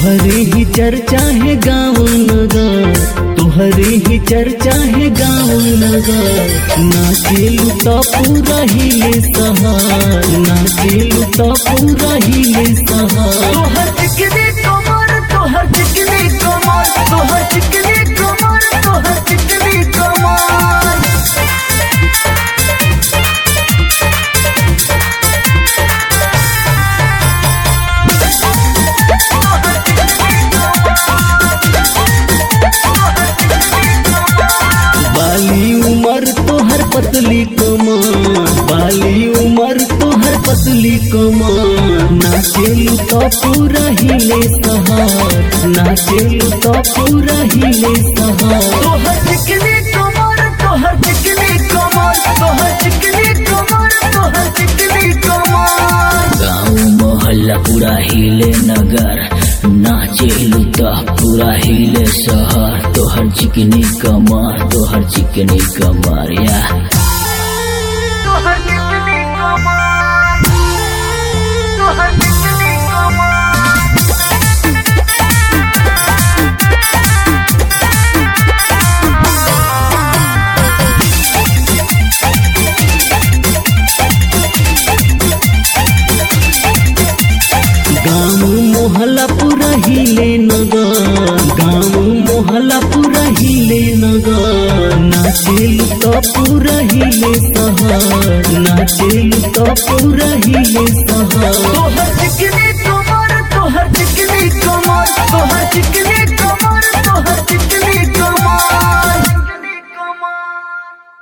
तोहरे ही चर्चा है गाँव नगर, तोहरे ही चर्चा है गाँव नगर। नाचेलू तो पूरा हिले सहार, नाचेलू तो पूरा हिले सहार। तोहर चिकनी कमर, तोहर चिकनी कमर, तोहर चिकनी कमर, तोहर चिकनी कमर। बाली उमर तोहर पतली कमर, बाली उमर तोहर पतली कमर। नाचेलू तो पूरा हिले सहार, नाचेलू तो पूरा हिले सहार। तोहर चिकनी कमर, तोहर चिकनी कमर, तोहर चिकनी कमर, तोहर चिकनी कमर। गाँव मोहल्ला पूरा हिले नगर, नाचेलू तो पूरा हिले शहर। तोहर चिकनी कमर, तोहर चिकनी कमर या तोहर चिकनी कमर, तोहर चिकनी कमर। गाँव मोहल्ला पूरा हिले नगर, गाँव मोहल्ला पूरा हिले नगर। नाचेलू तो पूरा हिले सहार, नाचेलू तो पूरा हिले सहार। तोहर चिकनी